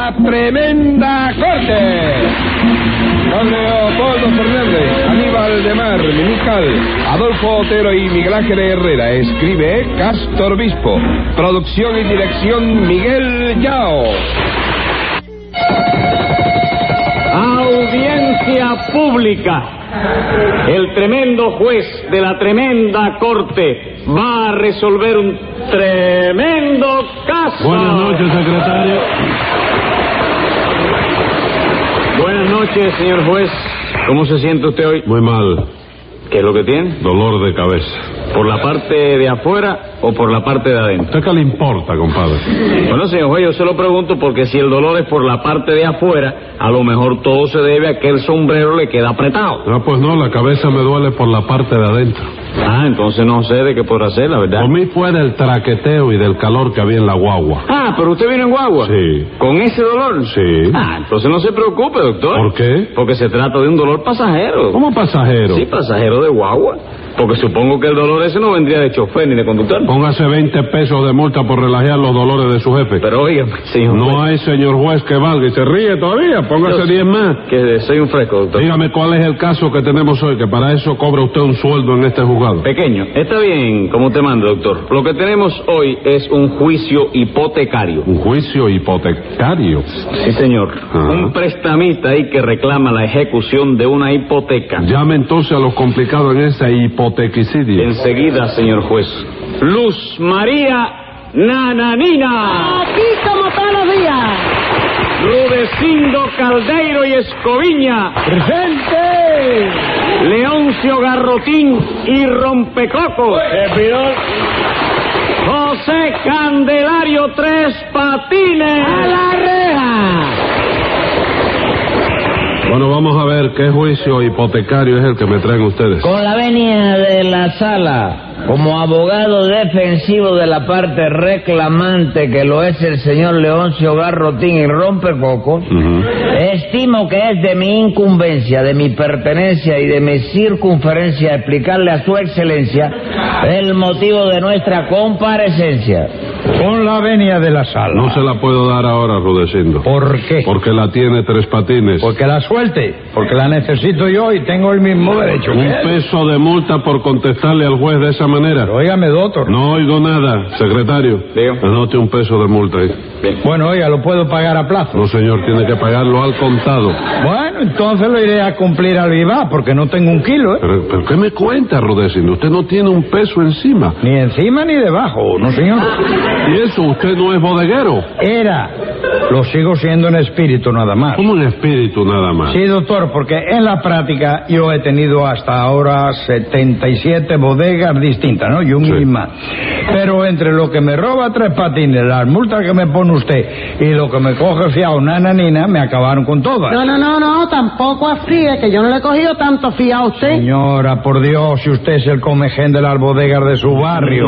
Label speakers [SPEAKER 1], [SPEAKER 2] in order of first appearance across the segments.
[SPEAKER 1] La Tremenda Corte. Con Leopoldo Fernández, Aníbal de Mar, Minical, Adolfo Otero y Miguel Ángel Herrera. Escribe Castor Bispo. Producción y dirección Miguel Yao.
[SPEAKER 2] Audiencia pública. El tremendo juez de la tremenda corte va a resolver un tremendo caso.
[SPEAKER 3] Buenas noches, secretario.
[SPEAKER 2] Buenas noches, señor juez. ¿Cómo se siente usted hoy?
[SPEAKER 3] Muy mal.
[SPEAKER 2] ¿Qué es lo que tiene?
[SPEAKER 3] Dolor de cabeza.
[SPEAKER 2] ¿Por la parte de afuera o por la parte de adentro?
[SPEAKER 3] ¿Usted qué le importa, compadre?
[SPEAKER 2] Bueno, señor juez, yo se lo pregunto porque si el dolor es por la parte de afuera, a lo mejor todo se debe a que el sombrero le queda apretado.
[SPEAKER 3] Ah, pues no, la cabeza me duele por la parte de adentro.
[SPEAKER 2] Ah, entonces no sé de qué podrá ser, la verdad.
[SPEAKER 3] Por mí fue del traqueteo y del calor que había en la guagua.
[SPEAKER 2] Ah, pero usted vino en guagua.
[SPEAKER 3] Sí.
[SPEAKER 2] ¿Con ese dolor?
[SPEAKER 3] Sí.
[SPEAKER 2] Ah, entonces no se preocupe, doctor.
[SPEAKER 3] ¿Por qué?
[SPEAKER 2] Porque se trata de un dolor pasajero.
[SPEAKER 3] ¿Cómo pasajero?
[SPEAKER 2] Sí, pasajero de guagua. Porque supongo que el dolor ese no vendría de chofer ni de conductor.
[SPEAKER 3] Póngase 20 pesos de multa por relajar los dolores de su jefe.
[SPEAKER 2] Pero oiga, señor
[SPEAKER 3] No
[SPEAKER 2] juez,
[SPEAKER 3] hay señor juez que valga y se ríe todavía. Póngase
[SPEAKER 2] Yo-
[SPEAKER 3] 10 más.
[SPEAKER 2] que soy un fresco, doctor.
[SPEAKER 3] Dígame cuál es el caso que tenemos hoy, que para eso cobra usted un sueldo en este juzgado.
[SPEAKER 2] Pequeño, está bien como te manda, doctor. Lo que tenemos hoy es un juicio hipotecario.
[SPEAKER 3] Un juicio hipotecario.
[SPEAKER 2] Sí, señor.
[SPEAKER 3] Ajá.
[SPEAKER 2] Un prestamista ahí que reclama la ejecución de una hipoteca.
[SPEAKER 3] Llame entonces a los complicados en ese hipotequicidio.
[SPEAKER 2] Enseguida, señor juez. Luz María Nananina.
[SPEAKER 4] Aquí como todos los días.
[SPEAKER 2] Rudecindo Caldeiro y Escoviña.
[SPEAKER 4] ¡Presente!
[SPEAKER 2] Leoncio Garrotín y Rompecocos. José Candelario Tres Patines.
[SPEAKER 4] ¡A la reja!
[SPEAKER 3] Bueno, vamos a ver qué juicio hipotecario es el que me traen ustedes.
[SPEAKER 5] Con la venia de la sala, como abogado defensivo de la parte reclamante, que lo es el señor Leoncio Garrotín y Rompecocos,
[SPEAKER 3] Ujú.
[SPEAKER 5] estimo que es de mi incumbencia, de mi pertenencia y de mi circunferencia explicarle a su excelencia el motivo de nuestra comparecencia.
[SPEAKER 6] Con la venia de la sala.
[SPEAKER 3] No se la puedo dar ahora, Rudecindo.
[SPEAKER 6] ¿Por qué?
[SPEAKER 3] Porque la tiene Tres Patines.
[SPEAKER 6] Porque la suelte, porque la necesito yo y tengo el mismo derecho que
[SPEAKER 3] Un
[SPEAKER 6] él.
[SPEAKER 3] peso de multa por contestarle al juez de esa manera.
[SPEAKER 6] Pero óigame, doctor.
[SPEAKER 3] No oigo nada, secretario.
[SPEAKER 2] Digo.
[SPEAKER 3] Anote un peso de multa ahí.
[SPEAKER 6] Bueno, oiga, lo puedo pagar a plazo.
[SPEAKER 3] No, señor, tiene que pagarlo al contado.
[SPEAKER 6] Bueno, entonces lo iré a cumplir al viva, porque no tengo un kilo, ¿eh?
[SPEAKER 3] Pero ¿qué me cuenta, Rudecindo? Usted no tiene un peso encima.
[SPEAKER 6] Ni encima ni debajo, no señor.
[SPEAKER 3] ¿Y eso? ¿Usted no es bodeguero?
[SPEAKER 6] Era. Lo sigo siendo en espíritu nada más.
[SPEAKER 3] Como un espíritu nada más.
[SPEAKER 6] Sí, doctor, porque en la práctica yo he tenido hasta ahora 77 bodegas distintas, ¿no? Y un
[SPEAKER 3] Sí.
[SPEAKER 6] más. Pero entre lo que me roba Tres Patines, las multas que me pone usted y lo que me coge fiado Nananina, me acabaron con todas.
[SPEAKER 4] No, tampoco así, es que yo no le he cogido tanto fía a usted.
[SPEAKER 6] Señora, por Dios, si usted es el comején de las bodegas de su barrio.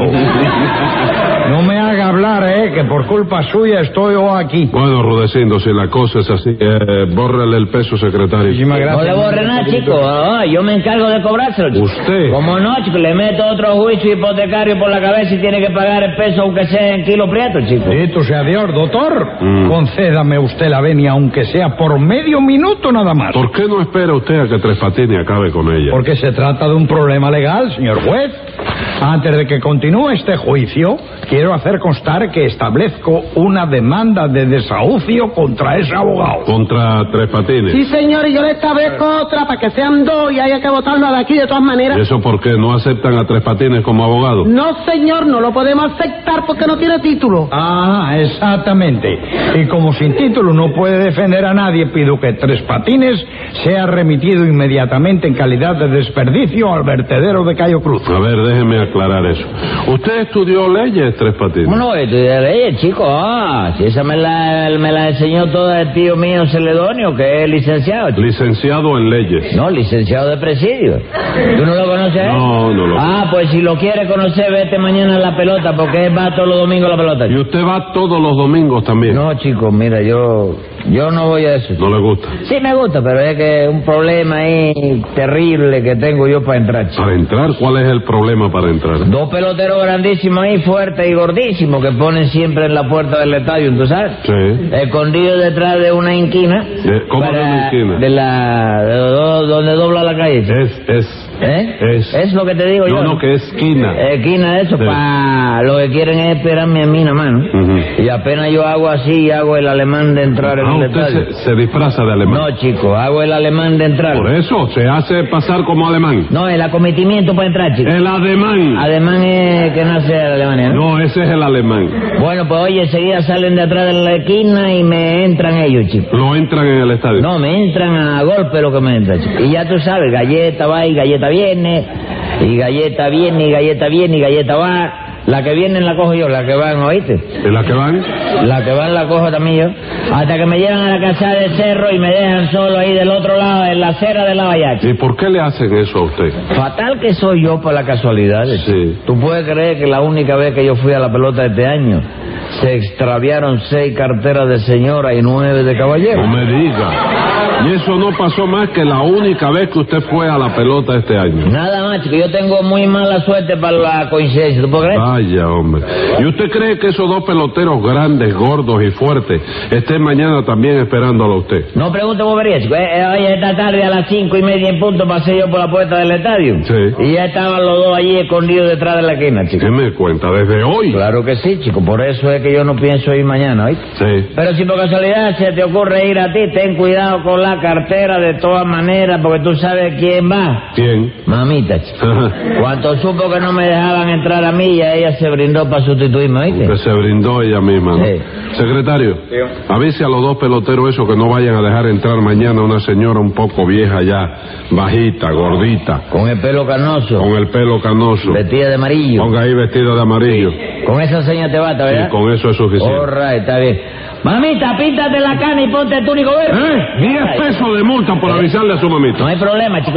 [SPEAKER 6] No me haga hablar, que por culpa suya estoy yo aquí.
[SPEAKER 3] Bueno, Rudecindo, si la cosa es así, bórrele el peso, secretario.
[SPEAKER 6] Muchísimas
[SPEAKER 5] No
[SPEAKER 6] gracias.
[SPEAKER 5] le borre nada, chico. Yo me encargo de cobrárselo, chico.
[SPEAKER 3] ¿Usted?
[SPEAKER 5] Como no, chico, le meto otro juicio hipotecario por la cabeza y tiene que pagar el peso aunque sea en kilo prieto, chico.
[SPEAKER 6] Bendito sea Dios, doctor.
[SPEAKER 3] Mm.
[SPEAKER 6] Concédame usted la venia, aunque sea por medio minuto nada más.
[SPEAKER 3] ¿Por qué no espera usted a que Tres Patines acabe con ella?
[SPEAKER 6] Porque se trata de un problema legal, señor juez. Antes de que continúe este juicio, quiero hacer constar que establezco una demanda de desahucio contra ese abogado.
[SPEAKER 3] ¿Contra Tres Patines?
[SPEAKER 4] Sí, señor, y yo le establezco otra para que sean dos y haya que votarlo de aquí de todas maneras.
[SPEAKER 3] ¿Y eso por qué? ¿No aceptan a Tres Patines como abogado?
[SPEAKER 4] No, señor, no lo podemos aceptar porque no tiene título.
[SPEAKER 6] Ah, exactamente. Y como sin título no puede defender a nadie, pido que Tres Patines sea remitido inmediatamente en calidad de desperdicio al vertedero de Cayo Cruz.
[SPEAKER 3] A ver, déjeme aclarar eso. ¿Usted estudió leyes, Tres Patines?
[SPEAKER 5] ¿Cómo no? Estudié leyes, chico. Si esa me la enseñó toda el tío mío Celedonio, que es licenciado, chico.
[SPEAKER 3] Licenciado en leyes.
[SPEAKER 5] No, licenciado de presidio. ¿Tú no lo conoces?
[SPEAKER 3] No lo
[SPEAKER 5] Ah, pues si lo quiere conocer, vete mañana a la pelota, porque él va todos los domingos a la pelota.
[SPEAKER 3] ¿Y usted va todos los domingos también?
[SPEAKER 5] No, chico, mira, yo no voy a eso.
[SPEAKER 3] ¿No le gusta?
[SPEAKER 5] Sí me gusta, pero es que un problema ahí terrible que tengo yo para entrar, chico.
[SPEAKER 3] ¿Para entrar? ¿Cuál es el problema para entrar?
[SPEAKER 5] Dos peloteros grandísimos ahí, fuertes fuerte y gordísimo que ponen siempre en la puerta del estadio, ¿tú sabes?
[SPEAKER 3] Sí.
[SPEAKER 5] Escondido detrás de una inquina.
[SPEAKER 3] ¿Cómo de una inquina?
[SPEAKER 5] Donde dobla la calle. Es lo que te digo yo.
[SPEAKER 3] No, que es esquina.
[SPEAKER 5] Esquina de eso,
[SPEAKER 3] Sí.
[SPEAKER 5] Lo que quieren es esperarme a mí nada más, ¿no?
[SPEAKER 3] Ujú.
[SPEAKER 5] Y apenas yo hago así, hago el alemán de entrar en el
[SPEAKER 3] usted
[SPEAKER 5] estadio.
[SPEAKER 3] se disfraza de alemán.
[SPEAKER 5] No, chico, hago el alemán de entrar.
[SPEAKER 3] Por eso, se hace pasar como alemán.
[SPEAKER 5] No, el acometimiento para entrar, chico.
[SPEAKER 3] El ademán.
[SPEAKER 5] Alemán es que nace de Alemania, ¿no?
[SPEAKER 3] No, ese es el alemán.
[SPEAKER 5] Bueno, pues oye, enseguida salen de atrás de la esquina y me entran ellos, chico.
[SPEAKER 3] Lo entran en el estadio.
[SPEAKER 5] No, me entran a golpe lo que me entra, chico. Y ya tú sabes, galleta va y galleta viene, y galleta viene, y galleta viene, y galleta va. La que viene la cojo yo, la que van, ¿oíste?
[SPEAKER 3] ¿En la que van?
[SPEAKER 5] La que van la cojo también yo. Hasta que me llevan a la casa del cerro y me dejan solo ahí del otro lado, en la acera del lado allá, chico.
[SPEAKER 3] ¿Y por qué le hacen eso a usted?
[SPEAKER 5] Fatal que soy yo por la casualidad.
[SPEAKER 3] Sí.
[SPEAKER 5] ¿Tú puedes creer que la única vez que yo fui a la pelota este año se extraviaron 6 carteras de señora y 9 de caballero?
[SPEAKER 3] No me diga. Y eso no pasó más que la única vez que usted fue a la pelota este año.
[SPEAKER 5] Nada más, chico. Yo tengo muy mala suerte para la coincidencia. ¿Tú puedes creer?
[SPEAKER 3] Vaya, hombre. ¿Y usted cree que esos dos peloteros grandes, gordos y fuertes estén mañana también esperándolo a usted?
[SPEAKER 5] No pregunte bobería, chico. Oye, esta tarde a las 5:30 en punto pasé yo por la puerta del estadio.
[SPEAKER 3] Sí.
[SPEAKER 5] Y ya estaban los dos allí escondidos detrás de la esquina, chico.
[SPEAKER 3] ¿Qué me cuenta? ¿Desde hoy?
[SPEAKER 5] Claro que sí, chico. Por eso es que yo no pienso ir mañana, ¿oíste?
[SPEAKER 3] Sí.
[SPEAKER 5] Pero si por casualidad se te ocurre ir a ti, ten cuidado con la cartera de todas maneras, porque tú sabes quién va.
[SPEAKER 3] ¿Quién?
[SPEAKER 5] Mamita, chico. Cuando supo que no me dejaban entrar a mí, ya ella se brindó para sustituirme, ¿oíste?
[SPEAKER 3] Que se brindó ella misma, ¿no?
[SPEAKER 5] Sí.
[SPEAKER 3] Secretario, avise a los dos peloteros esos que no vayan a dejar entrar mañana una señora un poco vieja ya, bajita, gordita,
[SPEAKER 5] Con el pelo canoso,
[SPEAKER 3] con el pelo canoso.
[SPEAKER 5] vestida de amarillo.
[SPEAKER 3] Ponga ahí vestida de amarillo.
[SPEAKER 5] Con esa seña te basta, ¿verdad?
[SPEAKER 3] Sí, con eso es suficiente.
[SPEAKER 5] All right, está bien. Mamita, píntate la cana y ponte el túnico verde.
[SPEAKER 3] 10 pesos de multa por avisarle a su
[SPEAKER 5] No
[SPEAKER 3] mamita.
[SPEAKER 5] hay problema, chicos.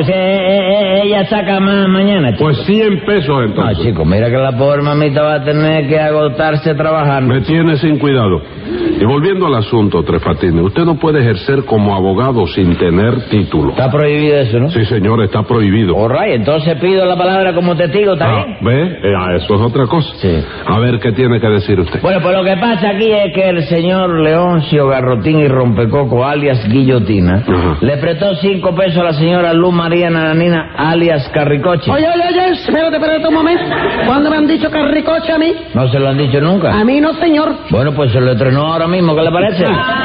[SPEAKER 5] Ella saca más mañana, chicos.
[SPEAKER 3] Pues 100 pesos
[SPEAKER 5] No,
[SPEAKER 3] entonces.
[SPEAKER 5] chicos, mira que la pobre mamita va a tener que agotarse trabajando.
[SPEAKER 3] Me tiene sin cuidado. Y volviendo al asunto, Tres Patines, usted no puede ejercer como abogado sin tener título.
[SPEAKER 5] Está prohibido eso, ¿no?
[SPEAKER 3] Sí, señor, está prohibido.
[SPEAKER 5] All right, entonces pido la palabra como testigo, ¿está bien?
[SPEAKER 3] ¿Ve? Eso es otra cosa.
[SPEAKER 5] Sí.
[SPEAKER 3] A ver, ¿qué tiene que decir usted?
[SPEAKER 5] Bueno, pues lo que pasa aquí es que el señor Leoncio Garrotín y Rompecoco, alias Guillotina,
[SPEAKER 3] Ajá.
[SPEAKER 5] le prestó 5 pesos a la señora Luz María Nananina, alias Carricoche.
[SPEAKER 4] Oye, espérate un momento. ¿Cuándo me han dicho carricoche a mí?
[SPEAKER 5] ¿No se lo han dicho nunca?
[SPEAKER 4] A mí no, señor.
[SPEAKER 5] Bueno, pues se lo estrenó ahora mismo, ¿qué le parece?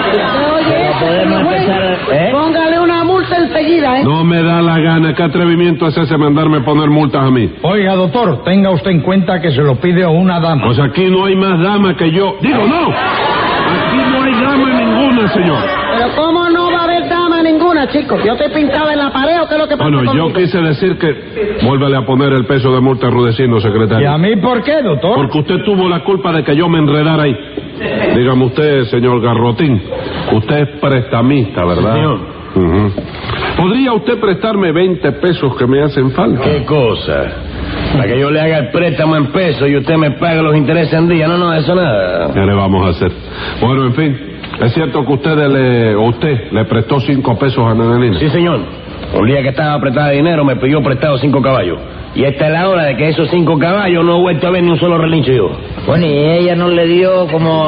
[SPEAKER 4] Oye,
[SPEAKER 5] Pero podemos
[SPEAKER 4] señor juez,
[SPEAKER 5] empezar, ¿eh?
[SPEAKER 4] póngale una multa enseguida, ¿eh?
[SPEAKER 3] No me da la gana. ¿Qué atrevimiento es ese mandarme poner multas a mí?
[SPEAKER 6] Oiga, doctor, tenga usted en cuenta que se lo pide a una dama.
[SPEAKER 3] Pues aquí no hay más dama que yo. Digo, no. Aquí no hay dama ninguna, señor.
[SPEAKER 4] Pero ¿cómo no va a haber dama ninguna, chicos? ¿Yo te pintaba en la pared o qué es lo que pasa
[SPEAKER 3] Bueno, yo
[SPEAKER 4] conmigo?
[SPEAKER 3] quise decir que... Vuélvale a poner el peso de multa a Rudecindo,
[SPEAKER 6] ¿Y a
[SPEAKER 3] secretario.
[SPEAKER 6] mí por qué, doctor?
[SPEAKER 3] Porque usted tuvo la culpa de que yo me enredara ahí. Dígame usted, señor Garrotín, usted es prestamista, ¿verdad?
[SPEAKER 2] Señor.
[SPEAKER 3] Ujú. ¿Podría usted prestarme 20 pesos que me hacen falta?
[SPEAKER 2] ¿Qué cosa? Para que yo le haga el préstamo en pesos y usted me pague los intereses en día. No, eso nada.
[SPEAKER 3] ¿Qué le vamos a hacer? Bueno, en fin, es cierto que usted le prestó 5 pesos a Nananina.
[SPEAKER 2] Sí, señor. Un día que estaba apretada de dinero me pidió prestado 5 caballos. Y esta es la hora de que esos 5 caballos no he vuelto a ver ni un solo relincho yo.
[SPEAKER 5] Bueno, y ella no le dio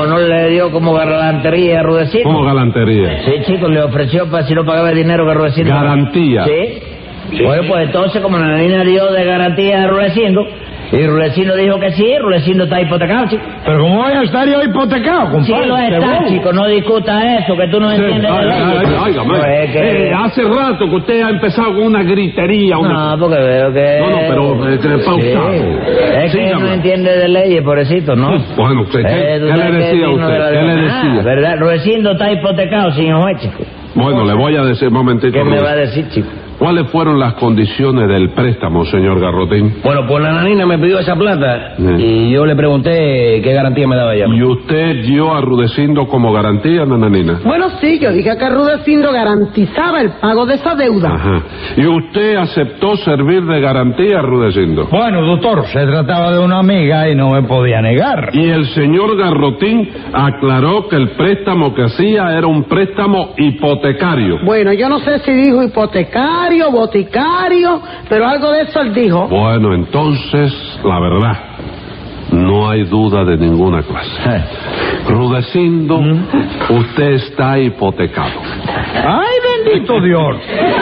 [SPEAKER 5] como galantería a Rudecindo.
[SPEAKER 3] ¿Cómo galantería?
[SPEAKER 5] Sí, chicos, le ofreció para si no pagaba el dinero que Rudecindo.
[SPEAKER 3] Garantía.
[SPEAKER 5] Sí. Bueno, pues entonces, como la niña dio de garantía a Rudecindo, y Rudecindo dijo que sí, Rudecindo está hipotecado, chico.
[SPEAKER 6] Pero ¿cómo voy a estar yo hipotecado, compadre?
[SPEAKER 5] Sí lo está,
[SPEAKER 6] Seguro.
[SPEAKER 5] chico, no discuta eso, que tú no entiendes de ley.
[SPEAKER 3] Óigame.
[SPEAKER 5] No, es que...
[SPEAKER 3] Hace rato que usted ha empezado con una gritería.
[SPEAKER 5] No, porque veo que...
[SPEAKER 3] No, pero pausado.
[SPEAKER 5] Es que
[SPEAKER 3] Sígame.
[SPEAKER 5] no entiende de leyes, pobrecito, ¿no?
[SPEAKER 3] Bueno, ¿qué
[SPEAKER 5] Tú
[SPEAKER 3] le
[SPEAKER 5] sabes que
[SPEAKER 3] decía a
[SPEAKER 5] vino de
[SPEAKER 3] usted?
[SPEAKER 5] la
[SPEAKER 3] ¿Qué le
[SPEAKER 5] demanda,
[SPEAKER 3] decía?
[SPEAKER 5] ¿verdad? Rudecindo está hipotecado, señor juez, chico.
[SPEAKER 3] Bueno, le voy a decir un momentito.
[SPEAKER 5] ¿Qué me
[SPEAKER 3] Rudy.
[SPEAKER 5] va a decir, chico?
[SPEAKER 3] ¿Cuáles fueron las condiciones del préstamo, señor Garrotín?
[SPEAKER 2] Bueno, pues la nanina me pidió esa plata y yo le pregunté qué garantía me daba ella.
[SPEAKER 3] ¿Y usted dio a Rudecindo como garantía, Nananina?
[SPEAKER 4] Bueno, sí, yo dije que Rudecindo garantizaba el pago de esa deuda.
[SPEAKER 3] Ajá. ¿Y usted aceptó servir de garantía a Rudecindo?
[SPEAKER 6] Bueno, doctor, se trataba de una amiga y no me podía negar.
[SPEAKER 3] Y el señor Garrotín aclaró que el préstamo que hacía era un préstamo hipotecario.
[SPEAKER 4] Bueno, yo no sé si dijo hipotecario, boticario, pero algo de eso él dijo.
[SPEAKER 3] Bueno, entonces, la verdad, no No hay duda de ninguna clase. Rudecindo, usted está hipotecado.
[SPEAKER 6] ¡Ay, bendito Dios!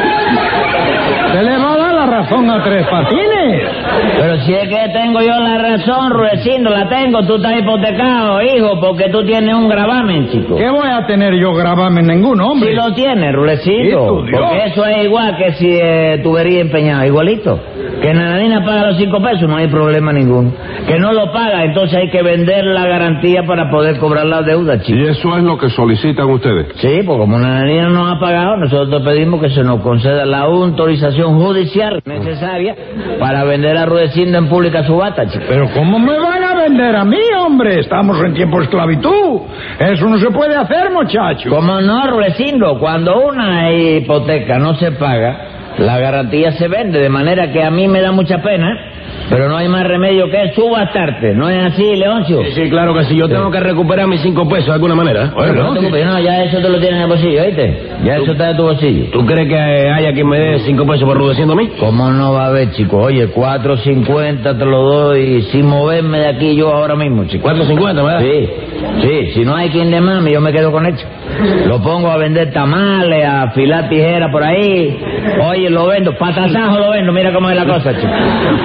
[SPEAKER 6] ¿Se le va a dar la razón a Tres Patines?
[SPEAKER 5] Pero si es que tengo yo la razón, Rudecindo, la tengo. Tú estás hipotecado, hijo, porque tú tienes un gravamen, chico.
[SPEAKER 6] ¿Qué voy a tener yo gravamen ningún hombre?
[SPEAKER 5] Si lo tienes, Rudecindo. Porque eso es igual que si tuviera empeñado, igualito. Que Nananina paga los 5 pesos, no hay problema ninguno. Que no lo paga, entonces hay que vender la garantía para poder cobrar la deuda, chico.
[SPEAKER 3] ¿Y eso es lo que solicitan ustedes?
[SPEAKER 5] Sí, porque como Nananina no ha pagado, nosotros pedimos que se nos conceda la autorización judicial necesaria para vender a Rudecindo en pública subasta, chico.
[SPEAKER 6] Pero ¿cómo me van a vender a mí, hombre? Estamos en tiempo de esclavitud. Eso no se puede hacer, muchacho.
[SPEAKER 5] ¿Cómo no, Rudecindo? Cuando una hipoteca no se paga, la garantía se vende, de manera que a mí me da mucha pena, pero no hay más remedio que subastarte. ¿No es así, Leoncio?
[SPEAKER 2] Sí, claro que sí. Yo tengo que recuperar mis 5 pesos de alguna manera.
[SPEAKER 5] Bueno, no te preocupes, no, ya eso te lo tienes en el bolsillo, ¿oíste? Ya eso está en tu bolsillo.
[SPEAKER 2] ¿Tú crees que haya quien me dé 5 pesos por Rudecindo a mí?
[SPEAKER 5] ¿Cómo no va a haber, chico? Oye, 4.50 te lo doy sin moverme de aquí yo ahora mismo, chico.
[SPEAKER 2] 4.50, ¿verdad?
[SPEAKER 5] Sí, si no hay quien de mami, yo me quedo con esto. Lo pongo a vender tamales, a afilar tijeras por ahí. Oye, lo vendo, patasajo lo vendo, mira cómo es la cosa, chico.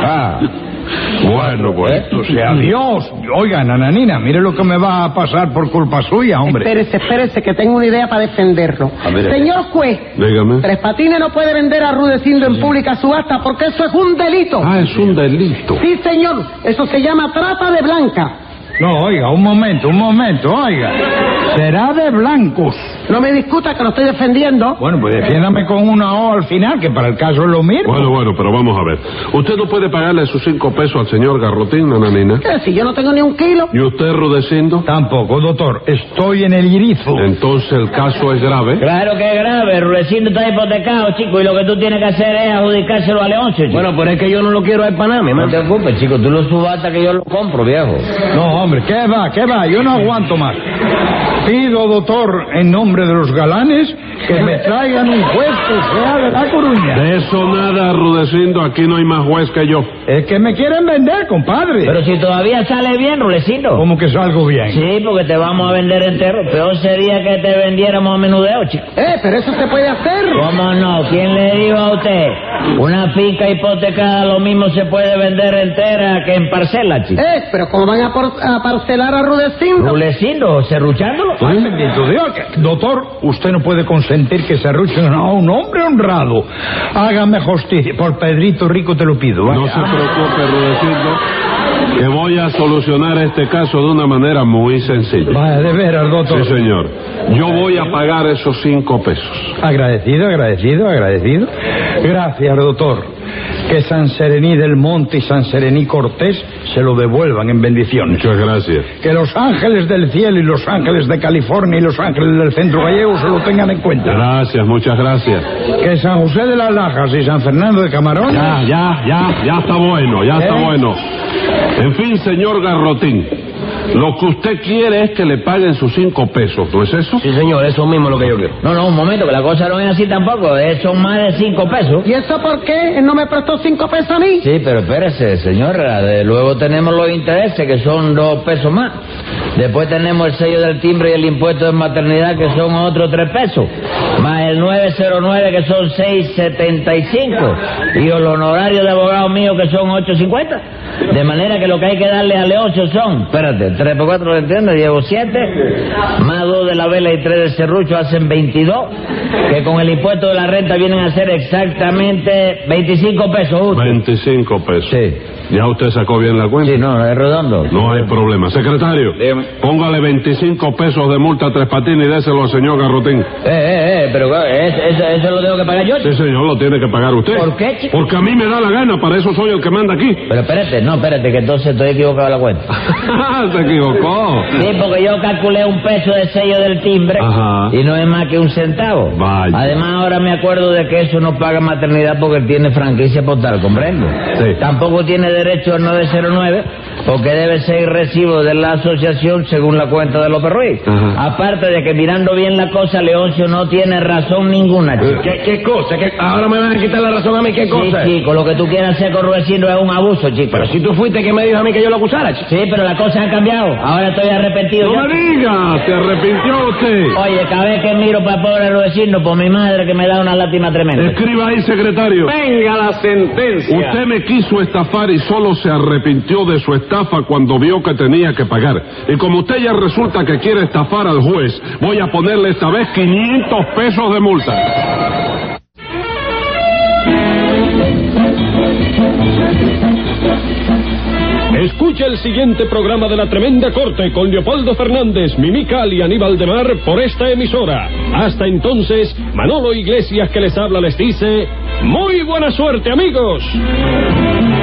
[SPEAKER 3] Bueno, pues.
[SPEAKER 6] O sea, Dios. Oiga, Nananina, mire lo que me va a pasar por culpa suya, hombre.
[SPEAKER 4] Espérese, que tengo una idea para defenderlo. Señor juez,
[SPEAKER 3] Dígame.
[SPEAKER 4] Tres Patines no puede vender a Rudecindo en pública subasta porque eso es un delito.
[SPEAKER 3] Ah, es un delito.
[SPEAKER 4] Sí, señor, eso se llama trata de blanca.
[SPEAKER 6] No, oiga, un momento, oiga. Será de blancos.
[SPEAKER 4] No me discuta que lo estoy defendiendo.
[SPEAKER 6] Bueno, pues defiéndame con una O al final, que para el caso es lo mismo.
[SPEAKER 3] Bueno, pero vamos a ver. ¿Usted no puede pagarle sus 5 pesos al señor Garrotín, Nananina?
[SPEAKER 4] ¿Qué? Si yo no tengo ni un kilo.
[SPEAKER 3] ¿Y usted, Rudecindo?
[SPEAKER 6] Tampoco, doctor. Estoy en el irizo.
[SPEAKER 3] Entonces el caso es grave.
[SPEAKER 5] Claro que es grave, Rudecindo está hipotecado, chico, y lo que tú tienes que hacer es adjudicárselo a Leoncio, chico.
[SPEAKER 2] Bueno, pero es que yo no lo quiero al Panamá,
[SPEAKER 5] No te preocupes, chico, tú lo subastas que yo lo compro, viejo.
[SPEAKER 6] No, hombre, ¿qué va? Yo no aguanto más. Pido, doctor, en nombre de los galanes, que me traigan un juez que sea de La Coruña.
[SPEAKER 3] De eso nada, Rudecindo. Aquí no hay más juez que yo.
[SPEAKER 6] Es que me quieren vender, compadre.
[SPEAKER 5] Pero si todavía sale bien, Rudecindo.
[SPEAKER 6] ¿Cómo que salgo bien?
[SPEAKER 5] Sí, porque te vamos a vender entero. Peor sería que te vendiéramos a menudeo, chico.
[SPEAKER 4] Pero eso se puede hacer.
[SPEAKER 5] ¿Cómo no? ¿Quién le dijo a usted? Una finca hipotecada lo mismo se puede vender entera que en parcela, chico.
[SPEAKER 4] Pero ¿cómo van a parcelar a Rudecindo?
[SPEAKER 5] ¿Rudecindo? ¿Serruchándolo?
[SPEAKER 6] Ay, bendito Dios. Doctor, usted no puede consentir que se arruchen a un hombre honrado. Hágame justicia. Por Pedrito Rico te lo pido.
[SPEAKER 3] No se preocupe, Rudecindo, que voy a solucionar este caso de una manera muy sencilla.
[SPEAKER 6] Vaya, de veras, doctor.
[SPEAKER 3] Sí, señor. Yo voy a pagar esos 5 pesos.
[SPEAKER 6] Agradecido. Gracias, doctor. Que San Serení del Monte y San Serení Cortés se lo devuelvan en bendiciones.
[SPEAKER 3] Muchas gracias.
[SPEAKER 6] Que los ángeles del cielo y los ángeles de California y los ángeles del centro gallego se lo tengan en cuenta.
[SPEAKER 3] Gracias, muchas gracias.
[SPEAKER 6] Que San José de las Lajas y San Fernando de Camarón...
[SPEAKER 3] Ya está bueno, está bueno. En fin, señor Garrotín, lo que usted quiere es que le paguen sus 5 pesos, ¿no es eso?
[SPEAKER 2] Sí, señor, eso mismo es lo que yo quiero.
[SPEAKER 5] No, un momento, que la cosa no es así tampoco. Son más de 5 pesos.
[SPEAKER 4] ¿Y eso por qué? ¿Él no me prestó 5 pesos a mí?
[SPEAKER 5] Sí, pero espérese, señora. Luego tenemos los intereses, que son 2 pesos más. Después tenemos el sello del timbre y el impuesto de maternidad, que son otros 3 pesos. Más el 909, que son 6.75. Y el honorario de abogado mío, que son 8.50. De manera que lo que hay que darle a Leoncio son... Espérate, 3 por 4, ¿lo entiendes? Llevo 7. Más 2 de la vela y 3 del serrucho hacen 22. Que con el impuesto de la renta vienen a ser exactamente 25 pesos justo.
[SPEAKER 3] 25 pesos.
[SPEAKER 5] Sí.
[SPEAKER 3] ¿Ya usted sacó bien la cuenta?
[SPEAKER 5] Sí, no, es redondo.
[SPEAKER 3] No hay problema. Secretario,
[SPEAKER 2] dígame.
[SPEAKER 3] Póngale 25 pesos de multa a Tres Patines y déselo al señor Garrotín.
[SPEAKER 5] Pero eso lo tengo que pagar yo.
[SPEAKER 3] Sí, señor, lo tiene que pagar usted.
[SPEAKER 5] ¿Por qué, chico?
[SPEAKER 3] Porque a mí me da la gana, para eso soy el que manda aquí.
[SPEAKER 5] Pero espérate, que entonces estoy equivocado en la cuenta.
[SPEAKER 3] Se equivocó.
[SPEAKER 5] Sí, porque yo calculé 1 peso de sello del timbre.
[SPEAKER 3] Ajá.
[SPEAKER 5] Y no es más que 1 centavo.
[SPEAKER 3] Vaya.
[SPEAKER 5] Además, ahora me acuerdo de que eso no paga maternidad porque tiene franquicia postal, ¿comprende?
[SPEAKER 3] Sí.
[SPEAKER 5] Tampoco tiene derecho al 909 porque debe ser recibo de la asociación según la cuenta de López Ruiz. Aparte de que mirando bien la cosa, Leoncio no tiene razón ninguna, chico.
[SPEAKER 7] ¿Qué cosa? ¿Ahora me van a quitar la razón a mí? ¿Qué cosa?
[SPEAKER 5] Sí, chico, lo que tú quieras hacer con Rudecindo es un abuso, chico.
[SPEAKER 7] Pero si tú fuiste que me dijo a mí que yo lo acusara, chico.
[SPEAKER 5] Sí, pero las cosas han cambiado. Ahora estoy arrepentido.
[SPEAKER 3] ¡No me diga! ¿Se arrepintió usted?
[SPEAKER 5] Oye, cada vez que miro para el pobre Rudecindo, por mi madre que me da una lástima tremenda.
[SPEAKER 3] Escriba ahí, secretario.
[SPEAKER 2] Venga la sentencia.
[SPEAKER 3] Usted me quiso estafar y solo se arrepintió de su estafa cuando vio que tenía que pagar. Y como usted ya resulta que quiere estafar al juez, voy a ponerle esta vez 500 pesos de multa.
[SPEAKER 8] Escucha el siguiente programa de La Tremenda Corte con Leopoldo Fernández, Mimical y Aníbal de Mar por esta emisora. Hasta entonces, Manolo Iglesias que les habla les dice: ¡muy buena suerte, amigos!